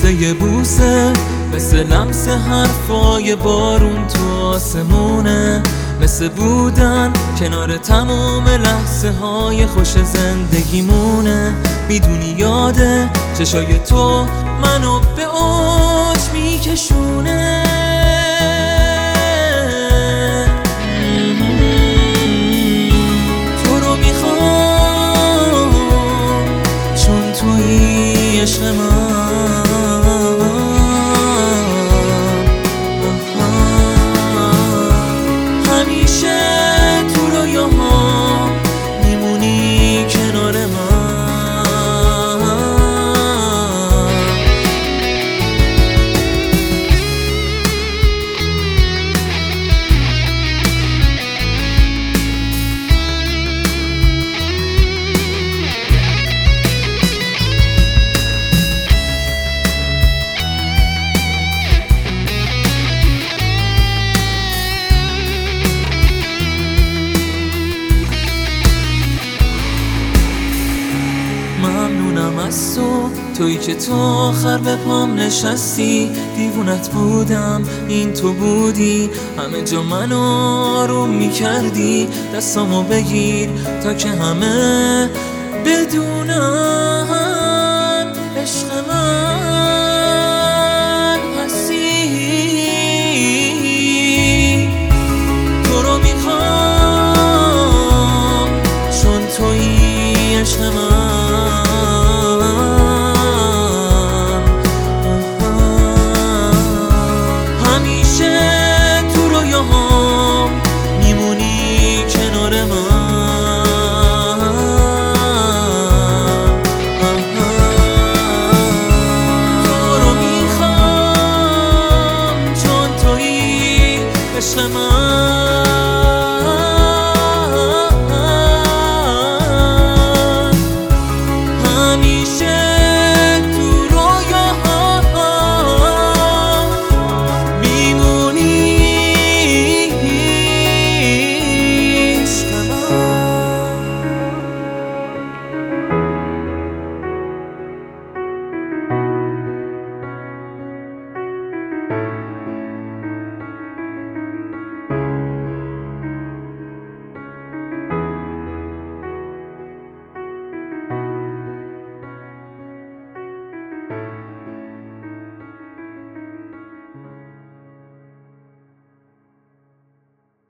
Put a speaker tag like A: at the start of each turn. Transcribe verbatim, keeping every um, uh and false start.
A: مثل یه بوسه، مثل لمس حرفای بارون تو آسمونه، مثل بودن کنار تمام لحظه های خوش زندگیمونه. میدونی یاده چشای تو منو به اوج میکشونه. تو رو میخوام چون توی عشق من. همیشه تو رویاهام میمونی کنار من. ممنونم از تو، تویی که تو آخر به پام نشستی. دیوونت بودم این تو بودی، همه جا منو آروم میکردی. دستامو بگیر تا که همه بدونن عشق من هستی. تو رو میخوام چون تویی عشق من. میمونی کنار من. تو رو میخوام چون تویی عشق من.